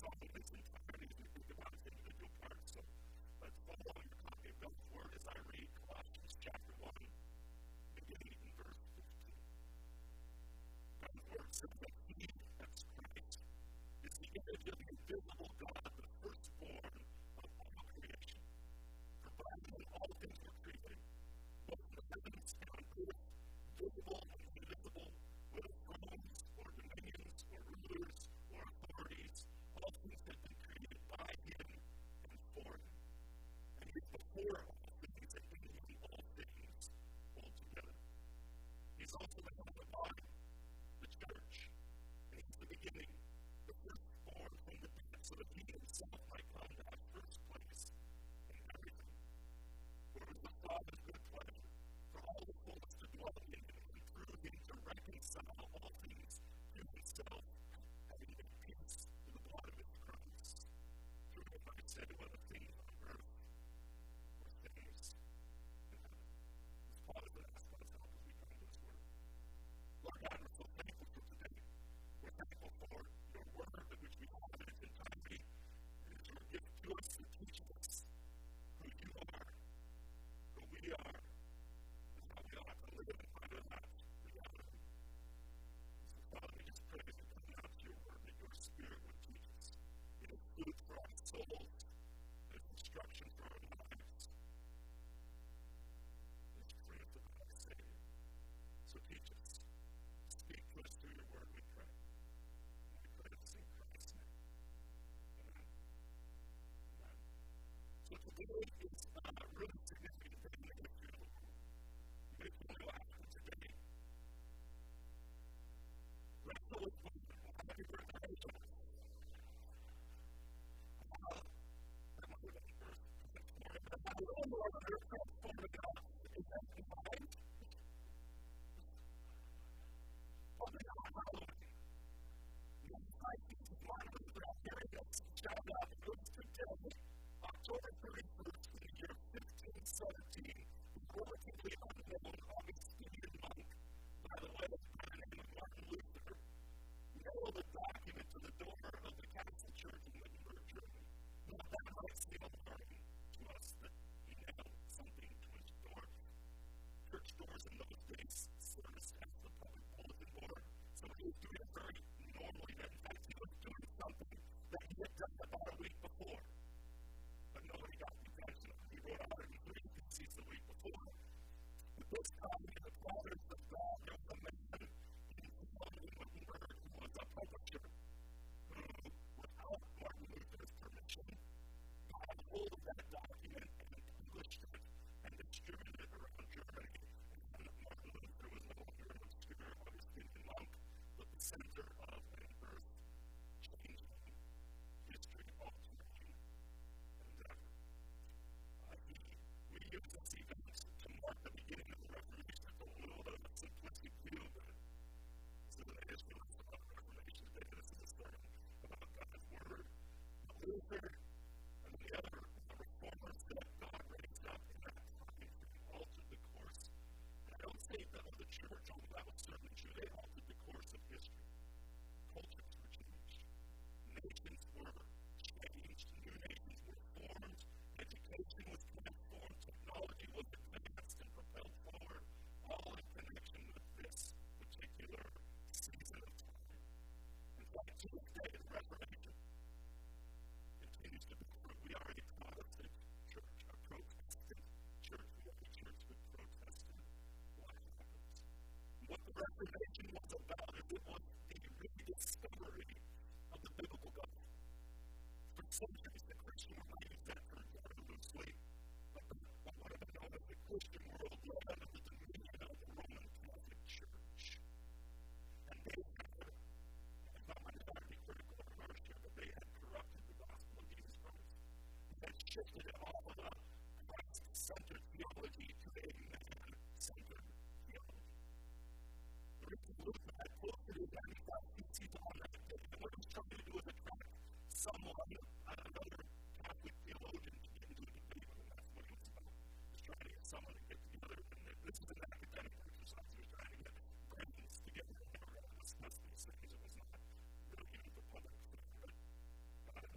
song in its entirety as we think about its individual parts. So let's follow your copy of God's Word as I read Colossians chapter 1, beginning in verse 15. God's Word says that He, that's Christ, is the image of the invisible God, the firstborn of all creation. For by Him all things were created, both in the heavens and on earth, visible and invisible, whether thrones or dominions or rulers or authorities, all things have been created by Him and for Him. And He is before all things, and in Him all things hold together. He is also the head of the body, the church, and He is the beginning, the firstborn from the dead, so that He Himself might come to have first place in everything. For it was the Father's good pleasure for all the fullness to dwell in Him, and through Him to reconcile all things to Himself, having made peace through the blood of His Christ. Through Him I say, whether things on earth or things in heaven. Let's pause and ask God's help as we come to His Word. Lord God, we're so thankful for today. We're thankful for your Word, which we have in its entirety. It is your gift to us to teach us who you are, who we are, and how we ought to live and find out reality. So, Father, we just pray as we come out to your Word that your Spirit would teach us. It is food for our souls, it is instruction for our lives, it is truth about our Savior. So teach us. Speak to us through your Word, we pray. And we pray this in Christ's name. Amen. Amen. So today is a really significant day in the history of the world. You may feel what happened today. Rachel was born. Happy birthday, Rachel. That might have been first transformative. But how little more of her transformative is that combined? Probably not Halloween. I think it's one of the hearing us shout out. It goes to today, October 31st, in the year 1517, the relatively unknown Augustinian monk, by the way, by the name of Martin Luther, nailed a document to the door of the Catholic Church in Wittenberg, Germany. Now, that might seem alarming to us that he nailed something to his door. Church doors in those days serviced as the public bulletin board. So he was doing it very normally. In fact, he was doing something that he had done about a week before. But nobody got the attention. He wrote 103 theses the week before. But this time, in the providence of God, there was a man in Wittenberg who was a publisher who, without Martin Luther's permission, got hold of that document and published it and distributed it around Germany. And Martin Luther was no longer an obscure Augustinian monk, but the center of an earth-changing, history-altering endeavor. We use this event to mark the beginning of the Reformation. It's a little bit of a simplistic view, but this is an Israelite about the Reformation today. This is a sermon about God's Word. But Luther and the other reformers that God raised up in that time altered the course. And I don't say that of the church, although that was certainly true. They altered the course of history. Cultures were changed. Nations were changed. New nations were formed. Education was transformed. Technology was advanced and propelled forward, all in connection with this particular season of time. In fact, to this day, the Reformation continues to be true. We are a Protestant church, a Protestant church. We are a church that protested what happened. What the Reformation was about is it was the rediscovery of the biblical God. For centuries, the Christian world used that term very loosely, but what have been known as the Christian world led under the dominion of the Roman Catholic Church. And they had, and not my desire to be critical or harsh here, but they had corrupted the gospel of Jesus Christ. They had shifted it off of a Christ-centered theology to a man-centered theology. The reason Luther had posted his 95 theses on that day, and what he was trying to do was attract someone, another Catholic theologian, to get into a debate with him. That's what he was about. He was trying to get someone to get together. And this is an academic exercise. He was trying to get brains together and discuss these things. It was not really even for public. But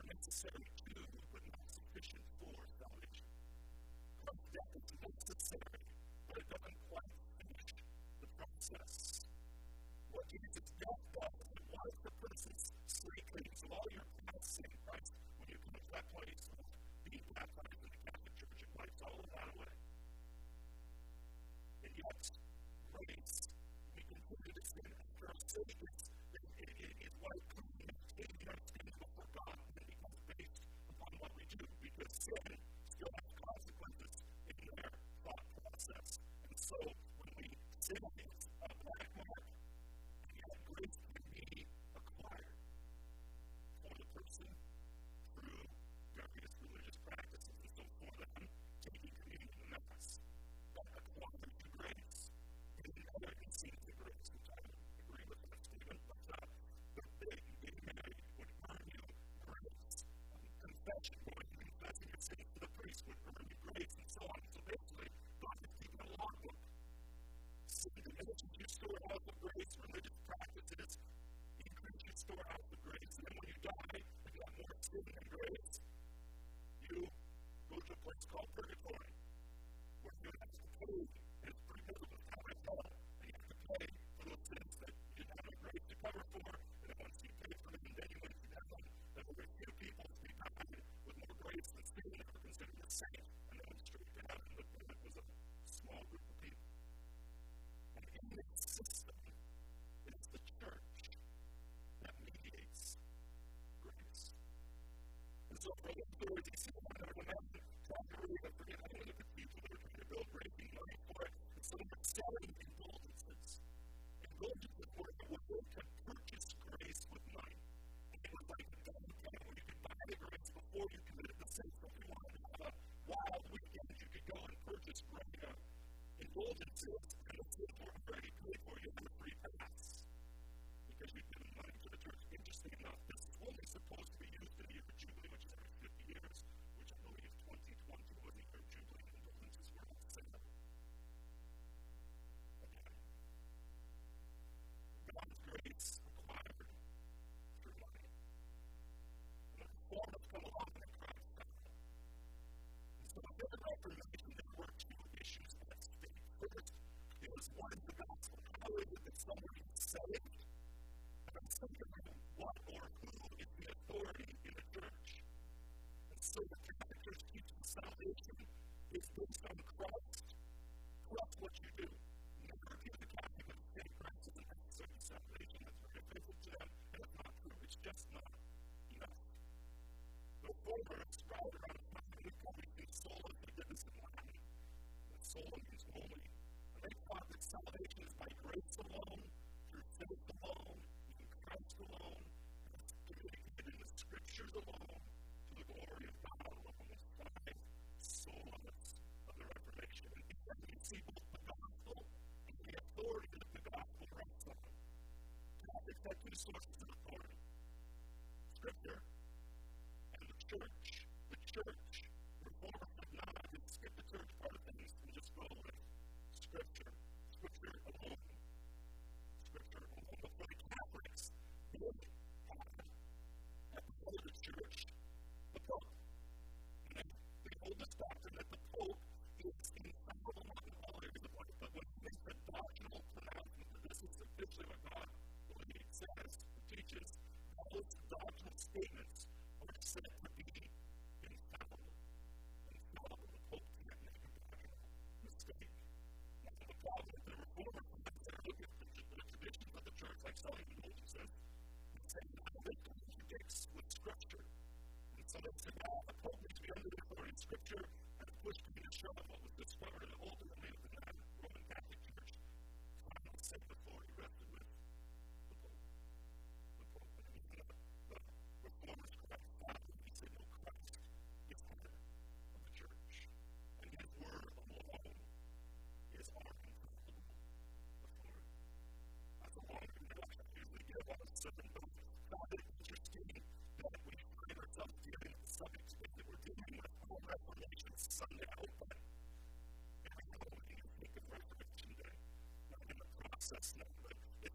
necessary to, but not sufficient for salvation. Christ's death is necessary, but it doesn't quite finish the process. What Jesus' death does is it wipes the person's slate clean. So all your past sin, Christ, when you come to that place of being baptized in the Catholic Church, it wipes all of that away. And yet, grace, we continue to sin after our Savior is wiped clean and taking our sins before God, and it becomes based upon what we do, because sin still has consequences in their thought process. And so, when we sin against a black mark, and yet grace can be acquired for the person through various religious practices. And so, for them, taking communion in the Mass, that acquires the grace. And other instances of grace, which I agree with that statement, but getting married would earn you grace. Confession, going and confessing your sins to the priest would earn you grace, and so on. So basically, God is keeping a logbook. Sin diminishes your storehouse of grace, religious practices increase your storehouse of grace, and then when you die, if you have more sin than grace, you go to a place called purgatory, where you have to pay, and it's pretty difficult to have hell, and you have to pay for those sins that you didn't have no grace to cover for, and then once you pay for them, then you went to heaven. There were very few people who died with more grace than sin that were considered a saint, and they went straight to heaven, but it was a small group of people. And in this system, it is the church that mediates grace. And so for those words, you see one of the men trying to really forget how to look at people that are trying to build grace, being money for it, and so they're selling indulgences. Indulgences were a way to purchase grace with money. And it was like a gun account where you could buy the grace before you committed the sin. So if you wanted to have a wild weekend, you could go and purchase great indulgences, and the sins were already paid for. You had a free pass because you'd given money to the church. Interesting enough, this is only supposed to be used in the year of Jubilee, which is every 50 years, which I believe 2020 was the year of Jubilee, and indulgences were not sale. Again, God's grace acquired through money. And a reform has come along in Christ's time. And so in the Reformation, there were two issues at stake. First, it was what is the gospel? How is it that somebody is saved? And secondly, what or who is the authority in the church? And so the Catholic Church teaches salvation is based on Christ. Plus what you do. Never give the Catholic with the same Christ as an necessary salvation. That's very offensive to them, and it's not true. It's just not enough. The Reformers, right around the time of the coming in sola, they did this in Latin. Sola means holy. And they taught that salvation is by grace alone, through faith alone, in Christ alone, and it's communicated in the Scriptures alone, to the glory of God alone. It's five solas of the Reformation. And then you see both the gospel and the authority that the gospel rests on. Catholics have two sources of authority: Scripture and the church. The church, Reformers have not. They skip the church part of things and just go with Scripture. Scripture alone. Scripture alone. But for the Catholics, they have at the head of the church the Pope. And they hold this doctrine that the Pope is infallible in all areas of life. But when he makes a doctrinal pronouncement that this is officially what God believes, says, or teaches, those doctrinal statements are said to be infallible. Infallible. The Pope can't make a doctrinal mistake. Now, the problem with the Reformers is they're looking at the traditions of the church, like selling indulgences, and saying, well, this contradicts with Scripture. And so they say, well, the Pope needs to be under the authority of Scripture, and push me to show what was discovered and ultimately of the Roman Catholic Church. Final safe authority rested with the Pope. The Pope. And the Reformers correct that, and he said, no, Christ is head of the church. And his word alone is our infallible authority. That's a long introduction. I usually give on a certain note. Found it interesting that we find ourselves dealing with the subject today that we're dealing with on Reformation Sunday. I hope that every morning you think of Reformation Day. Not in the process now, but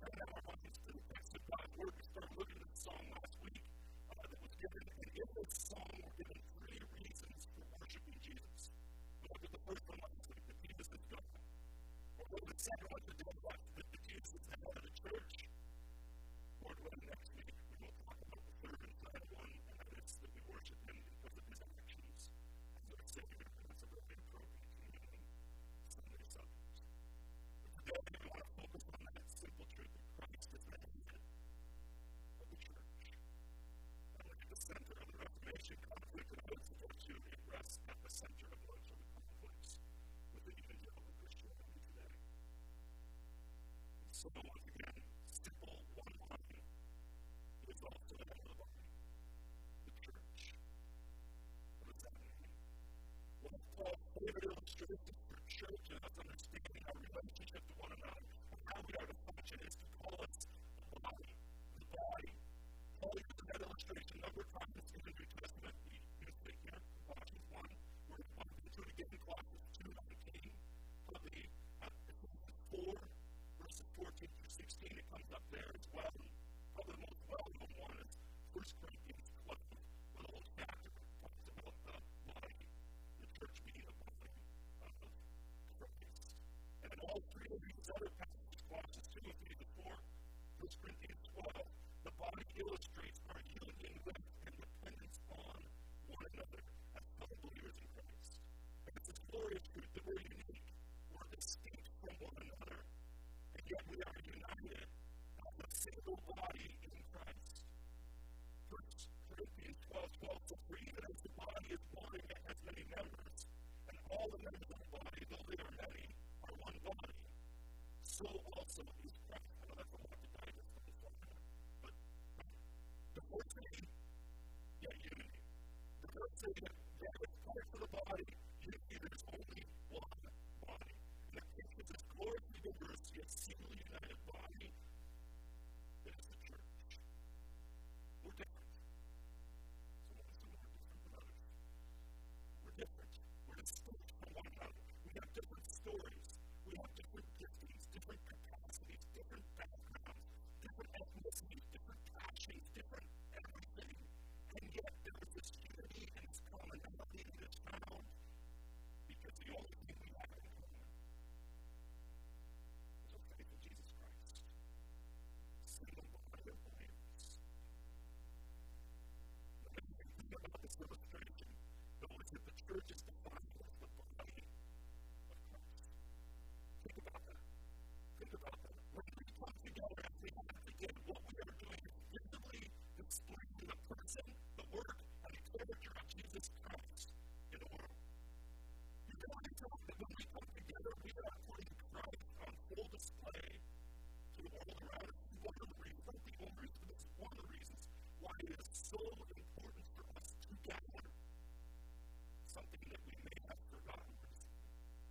turn our minds to the text of God's Word, we started looking at the song last week that was given, and in this song we're given 3 reasons for worshiping Jesus. We looked at the first one last week, that Jesus is God. We'll look at the second one today, that Jesus is the head of the church. Lord willing, next week we will talk about the third and final one, and that is that we worship Him because of His actions as our Savior, and that's a really appropriate communion Sunday subject. But today we want to focus on that simple truth that Christ is the head of the church. And look at the center of the Reformation conflict, and I would suggest you it rests at the center of most of the conflicts with the evangelical Christianity today. And so, once again, simple one line is also the head of the body, the church. What does that mean? Well, Paul's favorite illustration for church and us understanding our relationship to one another and how we are to function is to call us the body. The body. Paul uses that illustration a number of times in the New Testament. We use it here, Colossians 1. We're going to do it again in Colossians 2:19. Probably Ephesians 4, verses 14 through 16. It comes up there as well. And probably the most well-known one is 1 Corinthians 12, a little chapter that talks about the body, the church being a body of Christ. And in all 3 of these other passages, Colossians 2, Ephesians 4, 1 Corinthians 12, the body illustrates our union with and dependence on one another as fellow believers in Christ. And it's this glorious truth that we're unique, we're distinct from one another, and yet we are united as a single body in Christ. 1 Corinthians 12:12 says, "For even as the body is one and has many members, and all the members of the body, though they are many, are one body, so also is Christ." I know that's a lot to digest on this one, but diversity, yet unity. Diversity, yet various parts of the body, unity, there's only one body. And that takes this gloriously diverse, yet singly united body that is the church. We're different. Some of us are more different than others. We're different. We're distinct from one another. We have different stories. We have different giftings, different capacities, different backgrounds, different ethnicities, different passions, different everything. And yet there is this unity and this commonality that is found because the only thing we have in common is our faith in Jesus Christ. Single body of believers. The amazing thing about this illustration, though, is that the church is defined as the body of Christ. Think about that. Think about that. When we come together as we have together, what we are doing is visibly displaying the person, the work, and the character of Jesus Christ in the world. You realize that when we come together, we are putting Christ on full display to the world around us. One of the reasons, not the only reason, but this is one of the reasons why it is so important for us to gather, something that we may have forgotten recently.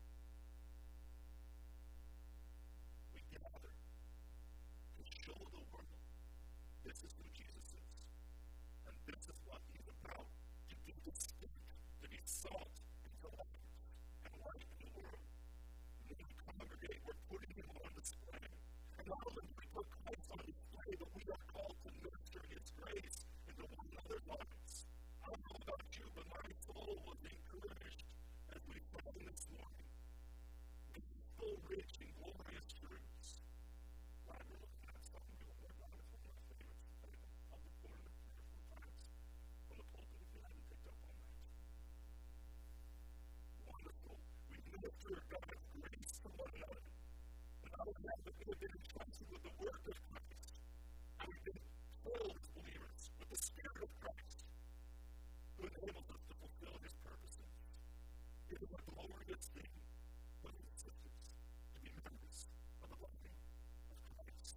We gather to show the world this is who Jesus is. And this is what He's about, to be distinct, to be salt and to light and light in the world. When we congregate, we're putting Him on display. And not only do we put Christ on display, but we are called to minister His grace into one another's lives. I don't know about you, but my soul was encouraged as we sang this morning. These full, rich, and glorious truths. Glad we're looking at something we will learn about. It's one of my favorites. I'll be quoted it 3 or 4 times from the pulpit if you haven't picked up on that. Wonderful. We minister God's grace to one another. And not only that, but we have been entrusted with the work of Christ. And we've been filled as believers with the Spirit of Christ, who enables us to fulfill His purposes. It is a glorious thing, brothers and sisters, to be members of the body of Christ.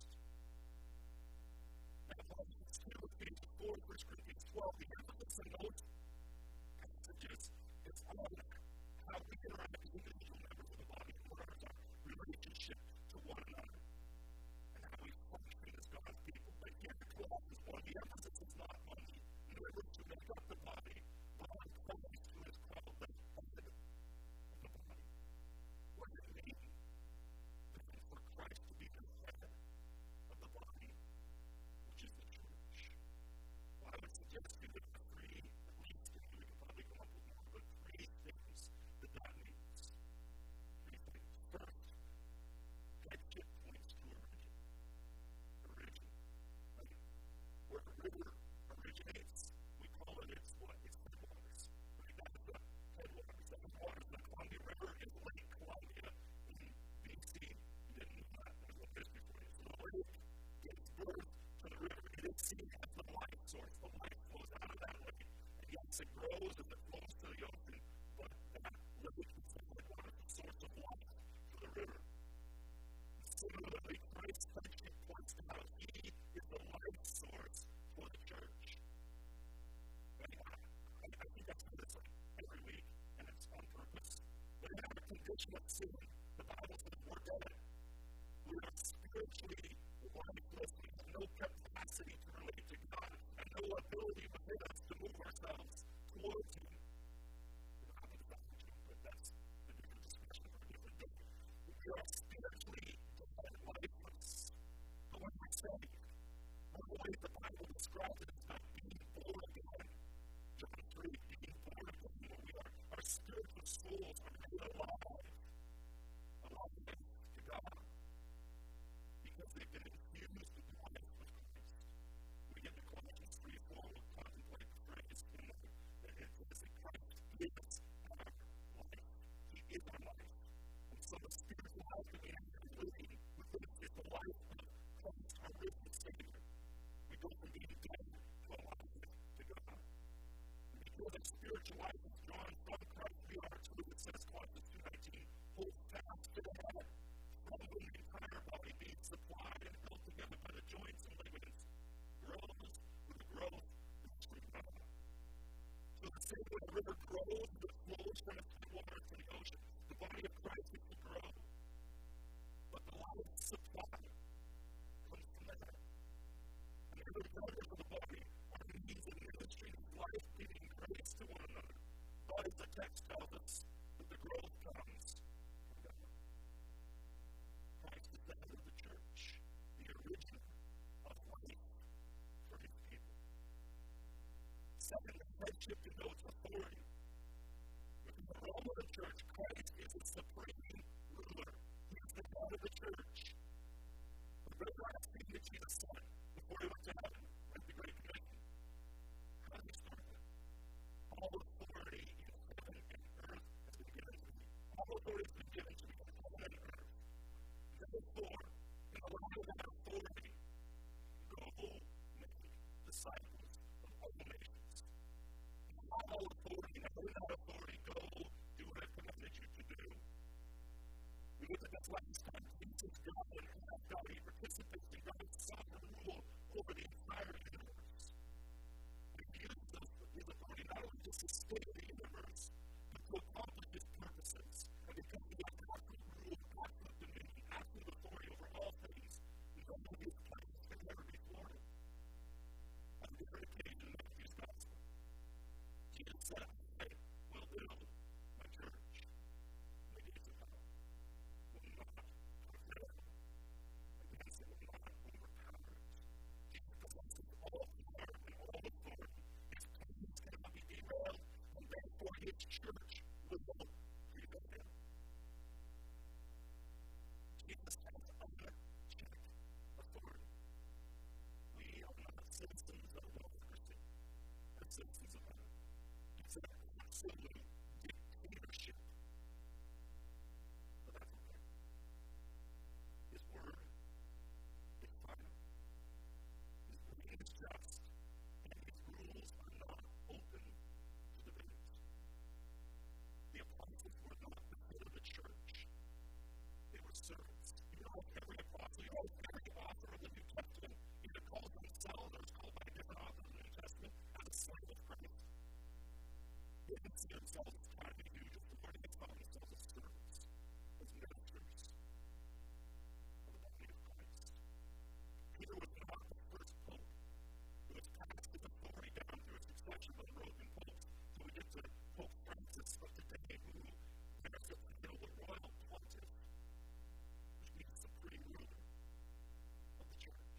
Now, Colossians 2, Ephesians 4, 1 Corinthians 12, the emphasis in those passages is on how we interact as individual members of the body, and what our relationship to one another, and how we function flows as it flows to the ocean, but that lake is the source of life for the river. Similarly, Christ's teaching points out He is the life source for the church. I think I say this every week, and it's on purpose. But in our condition of sin, the Bible says we're dead. We are spiritually lifeless. We have no capacity to relate to God and no ability within us to move ourselves towards Him. The Bible does not mention it, but that's a different discussion for a different day. We are spiritually dead, lifeless. But when we're saved, one of the ways the Bible describes it is by being born again. John 3, being born again, where our spiritual souls are made alive to God. Because they've been infused with the life of Christ. We get to Colossians 3:4, we'll contemplate the phrase in that it says that Christ is our life. He is our life. And so the spiritual life that we have to be living within us is the life of Christ, our risen Savior. We go from being dead to alive to God. And because our spiritual life is drawn from Christ, we are too, it says Colossians 2:19, hold fast to the head. From the entire body being supplied and held together by the joints and ligaments, grows with the growth of God. So the same way a river grows as it flows from its water to the ocean, the body of Christ is to grow. But the life supply comes from the head. And every members of the body are means of ministry of life-giving grace to one another. But as the text tells us, that the growth comes from God. Christ is the head of the church, the origin of life for His people. Second, the headship denotes authority. Within the realm of the church, Christ is the supreme ruler. He is the head of the church. The very last thing that Jesus said before He went to heaven, like the Great Commission, how did He start that? All authority in heaven and earth has been given to me. All authority has been given to me in heaven and earth. Therefore, in the light of that authority, go make disciples of all nations. All authority, and in that authority, go do what I've commanded you to do. We look at this last time. Jesus, God, and as God, He participates in God's sovereign rule over the entire universe. He uses His authority not only to sustain the universe, but to accomplish His purposes. And because He has absolute rule, absolute dominion, absolute authority over all things, no one is placed can ever be thwarted. On different occasions in Matthew's Gospel, Jesus said, I will build my church. The gates of hell will not prevail against it, will not overpower it. Jesus possesses all power and all authority. His plans cannot be derailed, and therefore His church will prevail. Jesus has unchecked authority. We are not citizens of democracy, but citizens of heaven. It's an absolute dictatorship. But that's okay. His word is final. His reign is just, and His rules are not open to debate. The apostles were not the head of the church. They were servants. You know, every apostle, every author of the New Testament either calls themselves or is called by different authors of the New Testament as a slave of Christ. They didn't see themselves as trying to be huge authority. They saw themselves as servants, as ministers of the body of Christ. Peter was not the first pope who has passed his authority down through a succession of unbroken popes. So we get to Pope Francis of today, who bears the title of Royal Pontiff, which means supreme ruler of the church.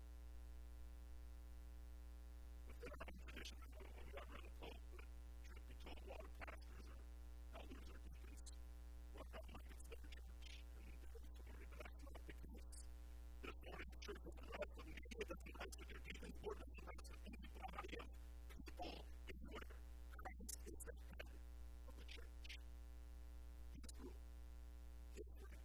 Within our own tradition, I don't know when we got rid of the Pope, but truth be told, a lot of pastors or elders or deacons walk out like it's their church and their authority, but that's not the case. The authority of the church doesn't rest with me, it doesn't rest with your deacons, or it doesn't rest with any body of people anywhere. Christ is the head of the church. His rule, His reign.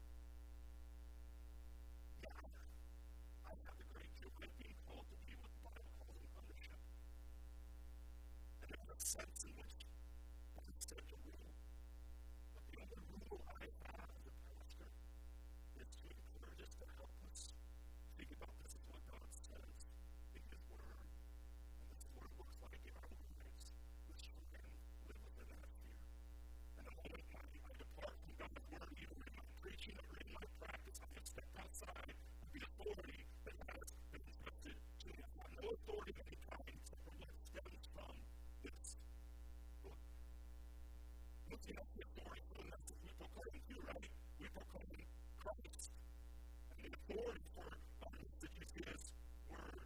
Yeah, I have the great joy of being called to be what the Bible calls an under shepherd. And as a sense in which God said to rule. But the only rule I have as a pastor is to encourage us to help us think about this is what God says in His Word. And this is what it looks like in our lives. Let's try and live within that fear. And the moment I depart from God's Word, either in my preaching or in my practice, I have stepped outside of the authority that has been entrusted to me. I have no authority of any kind except for what stems from this book. Looking at the authority for the message we proclaim too, right? We proclaim Christ. And the authority for our message is His Word.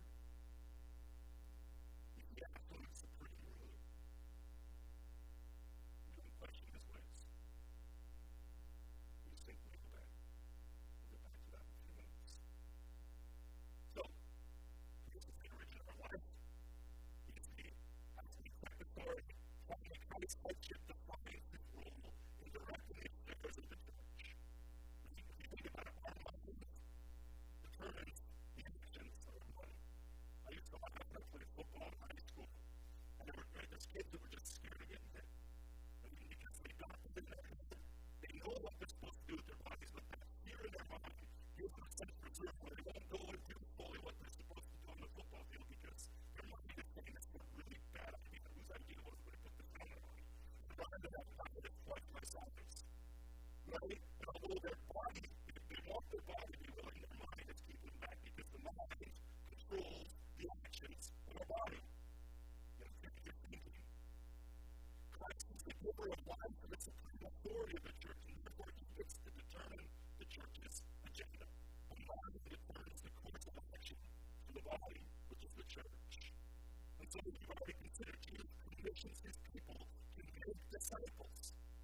He's the absolute supreme ruler. We don't question His ways. We simply obey. We'll get back to that in a few minutes. So, this is the origin of our life. He is the absolute authority. Having Christ's headship defines His role in directing the affairs of the church. If you think about it, our money determines the actions of our money. I used to laugh when I played football in high school, and there were those kids that were just scared of getting hit. I mean, because they got within their head, they know what they're supposed to do with their bodies, but that fear in their mind gives them a sense of reserve where they won't go into fully what they're supposed to do on the football field because their mind is saying it's a really bad idea. Whose idea was it to put this helmet on? And rather than that, I would flex my sides. Right? And although their body, if they want their body to be willing, their mind is keeping them back because the mind controls the actions of our body. You know, you're thinking. Christ is the giver of life and the supreme authority of the church, and therefore He gets to determine the church's agenda. The mind determines the course of action for the body, which is the church. And so we've already considered Jesus commissions His people to make disciples.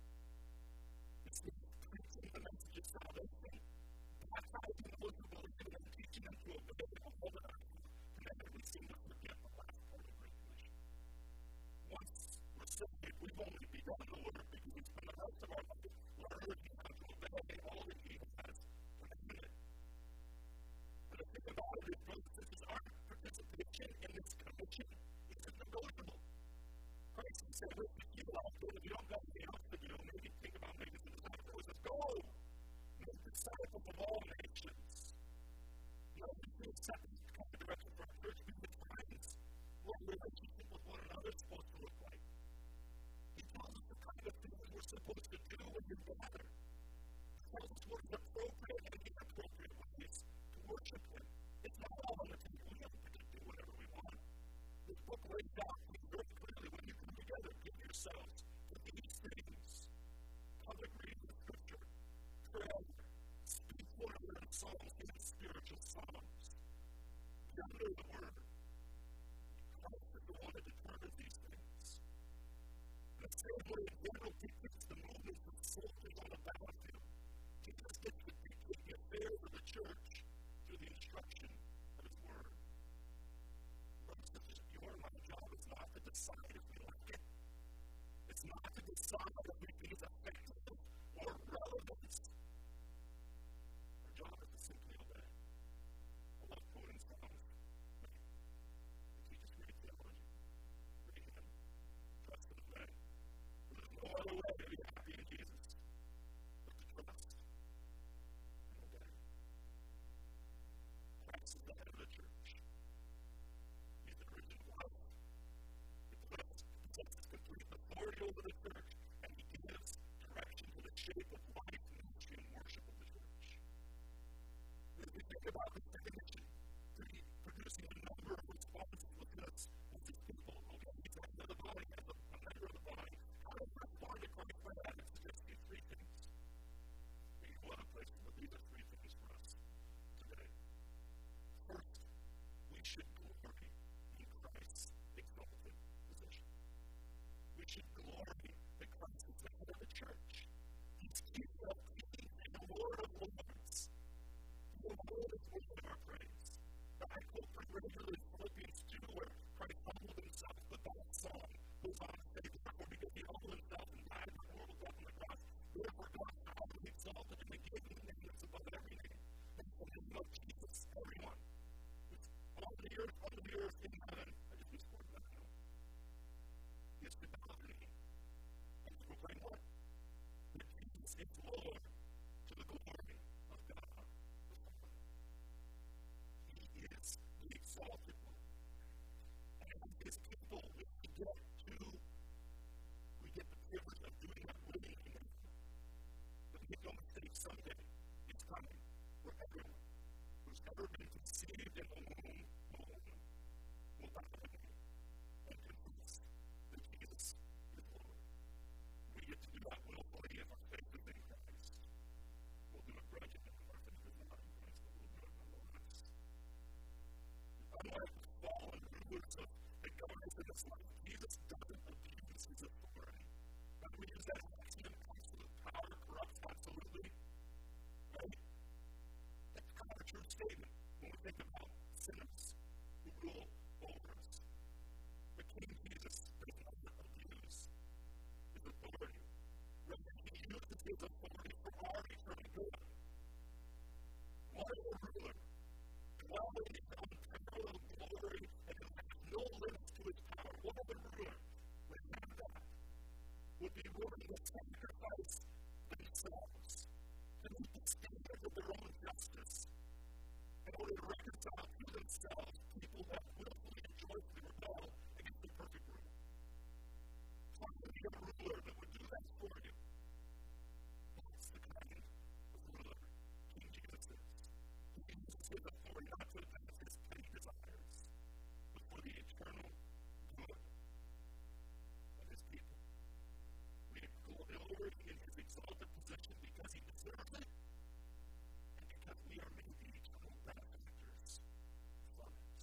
It's the preaching the message of salvation, baptizing those who believe in and teaching them to obey all that I have commanded. We seem to forget the last part of the Great Commission. Once we're saved, we've only begun the work because we spend the rest of our life learning how to obey all that He has commanded. And the thing about it is, brothers and sisters, our participation in this commission isn't negotiable. Christ said, if you like it, if you don't got anything else to do, maybe think about making some disciples. He says, go! Make disciples of all nations. You know, we feel set this kind of direction for our church because times what relationship with one another is supposed to look like. He tells us the kind of things we're supposed to do when we gather. He tells us what is appropriate and inappropriate ways to worship Him. It's not all on the table. We don't get to do whatever we want. This book lays out very clearly when you come together, give yourselves to these things. Public reading of Scripture, prayer, speak one another in songs and spiritual songs. Be under the Word. Christ is the one that determines these things. In the same way, general dictates the movements of soldiers on the battlefield. Jesus gets to dictate the affairs of the church through the instruction of His Word. Brothers and sisters, your and my job is not to decide if we like it. It's not to decide if we think it's effective or relevant. Our job is to simply obey. I love quoting songs. They teach us great theology. Read Him. Trust and obey. There's no other way to be happy in Jesus but to trust and obey. Christ is the head of the church. He's the origin of life. He possesses complete authority over the church, and He gives direction to the shape of life, ministry, and worship of the church. As we think about this definition, producing a number of responses within us as His people, okay, He's the head of the body, as a member of the body. How do we respond to Christ by that? It suggests these three things. We can go other places, but these are three things for us today. First, we should glory in Christ's exalted position. We should glory that Christ is the head of the church. He's King of kings and the Lord of lords. The Lord is worthy of our praise. I quote pretty regularly Philippians 2, where Christ humbled Himself, but that song goes on to say, therefore, because He humbled Himself and died the horrible death on the cross, therefore God highly exalted Him and gave Him the name that's above every name. And in the name of Jesus, everyone who's on the earth, under the earth, in heaven, I just misquoted that now. He has to ever been conceived in the womb will bow the knee and confess that Jesus is Lord. We get to do that willfully if our faith is in Christ. We'll do it grudgingly if our faith is not in Christ, but we'll do it nonetheless. Unlike the fallen rulers of the governments in this life, Jesus doesn't abuse his authority. Now, we use that axiom, absolute power corrupts absolutely, right? That's kind of a true statement when we think about sinners who rule over us. But King Jesus does not abuse his authority. Rather, he uses his authority for our eternal good. What is a ruler? Dwelling in unparalleled glory and has no limits to his power. What other ruler would have that? Would be willing to sacrifice themselves to meet the standards of their own justice in order to reconcile to themselves people that willfully and joyfully rebel against the perfect rule. Find a ruler that would do that for you. That's the kind of ruler King Jesus is. He uses his authority not to advance his petty desires, but for the eternal good of his people. We glory in his exalted position because he deserves it, and because we are made the eternal benefactors from it.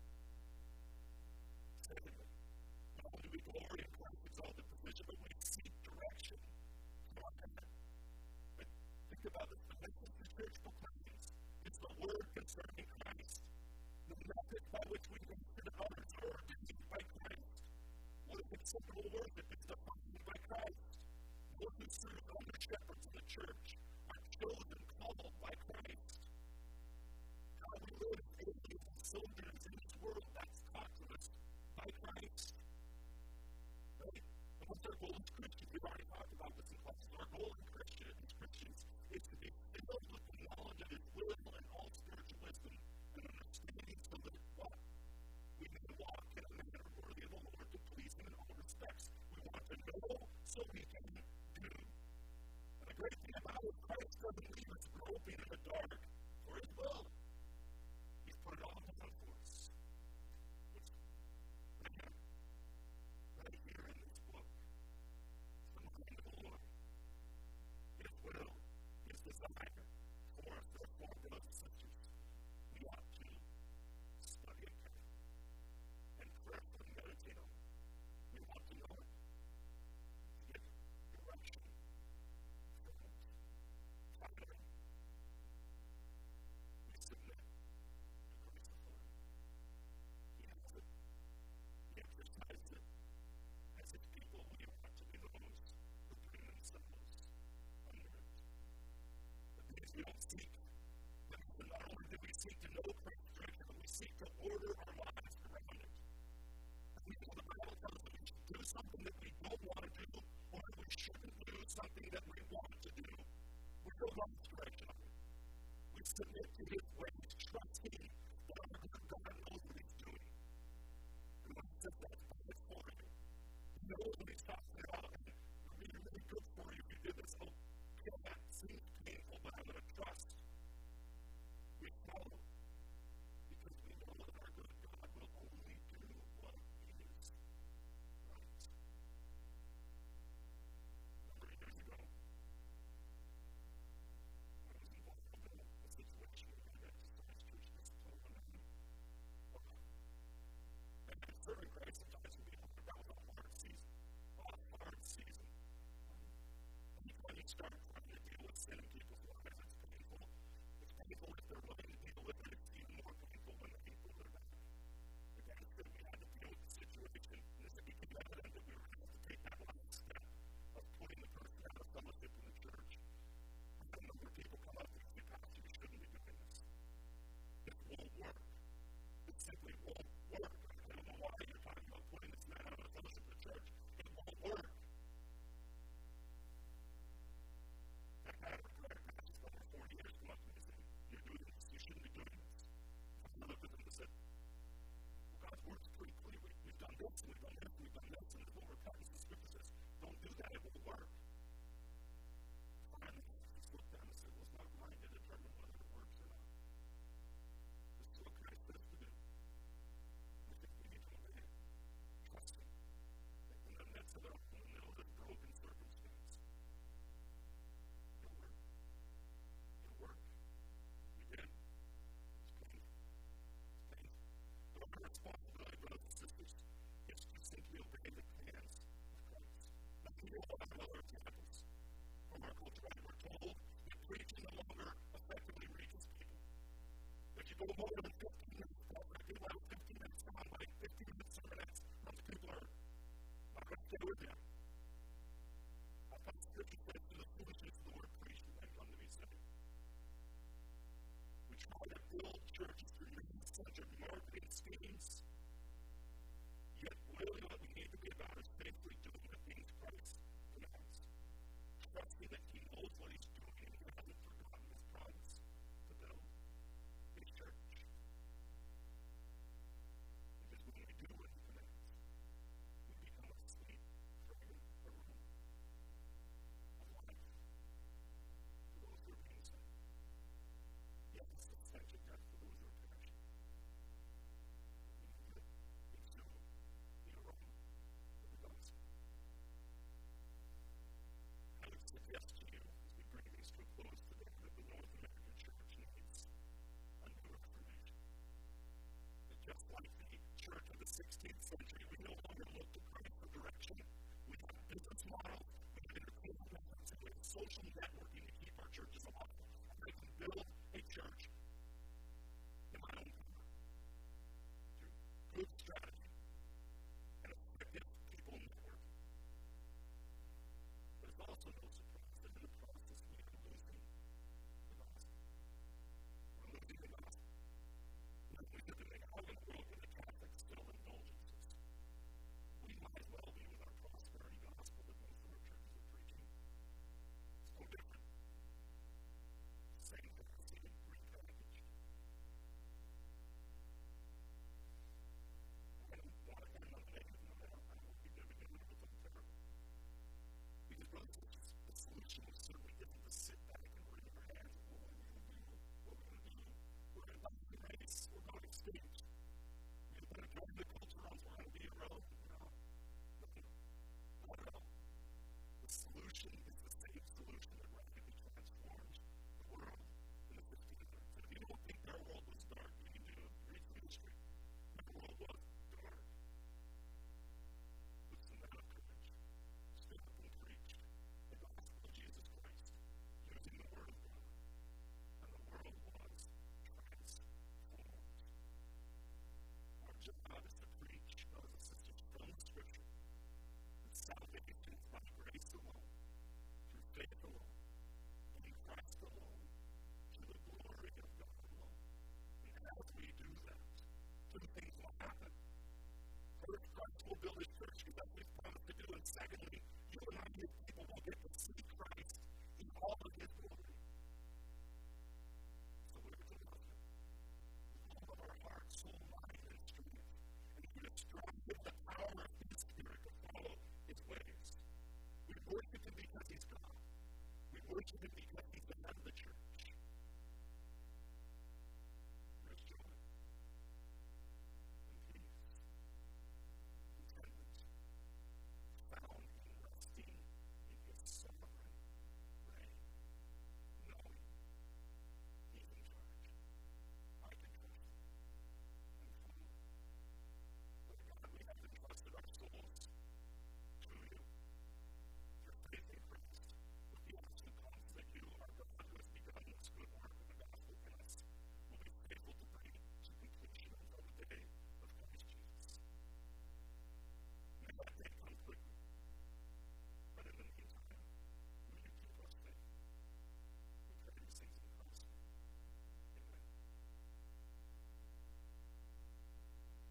Secondly, not only do we glory in Christ's exalted position, but we seek direction from heaven. But think about this. The message the church proclaims is the word concerning Christ. The method by which we minister to others are ordained by Christ. What is acceptable worship is defined by Christ. Those who serve under shepherds in the church are chosen, called by Christ. How we live as aliens and soldiers in this world, that's taught to us by Christ. Right? And what's our goal as Christians? We've already talked about this in classes. Our goal as Christians is to be filled with the knowledge of his will and all spiritual wisdom and understanding so that what? We may walk in a manner worthy of the Lord to please him in all respects. We want to know so we can do. And the great thing about it, Christ doesn't leave us groping in the dark for his will. He's put it all down for us. Which, again, right here in this book, is the mind of the Lord. His will, his desire for us, therefore, brothers and sisters, we ought to study it carefully and prayerfully meditate on it. We want to know it. Get direction from it. Finally, we submit to Christ's authority. He has it. He exercises it. As his people, we want to be those who bring themselves under it. That means we don't seek. That means that not only do we seek to know Christ's direction, but we seek to order our lives around it. And we know the Bible tells us that we should do something that we don't want to do, or that we shouldn't do something that we want to do. We go God's direction of it. We submit to his ways, trusting that our good God knows what he's doing. And when he says that's good for you, he knows what he's talking about, and it'll be really good for you if you did this. Okay, that seems painful, but I'm going to trust. We follow, because we know that our good God will only do what is right. A number of years ago, I was involved in a situation where I exercised church discipline one night. And serving Christ sometimes can be hard. That was a hard season. Anytime you start trying to deal with sin in people's lives, it's painful. It's painful if they're willing to deal with it. It's even more painful when the people are back. Again, it's good we had to deal with the situation. And it became evident that we were going to have to take that last step of putting the person out of fellowship in the church. I had a number of people come up to me, Pastor, you shouldn't be doing this. It won't work. It simply won't work. I don't know why you're talking about putting this man out of fellowship in the church. It won't work. That guy, pastor for over 40 years, come up to me and say, you're doing this, you shouldn't responsibility, brothers and sisters, is to simply obey the commands of Christ. Now, we all have other examples from our culture. Right? We're told that preaching no longer effectively reaches people. If you go more than 15 minutes, people have 15 minutes on, like 15 minutes or minutes, most people are not going to stay with you. I thought Scripture says to the foolishness of the word preach and then come to be saved. We try to build churches through man-centered marketing schemes, yet really what we need to be about is faithfully doing the things Christ commands. Trusting that He knows what He's doing and He hasn't forgotten His promise to build His church. Because when we do what He commands, we become a sweet fragrant aroma of life to those who are being saved. Yes, it's the stench of death for those who are perishing. We need to exude the aroma of the gospel. I would suggest to you, as we bring these to a close today, that the North American church needs a new reformation. That just like the church of the 16th century, we no longer look to Christ for direction. We have business models, we have entertainment methods, and we have social networking to keep our churches alive. I can build a church in my own power through good strategy and effective people networking. But it's also no surprise that in the process we are losing the gospel. We're losing the gospel. We have to think, how in the world can the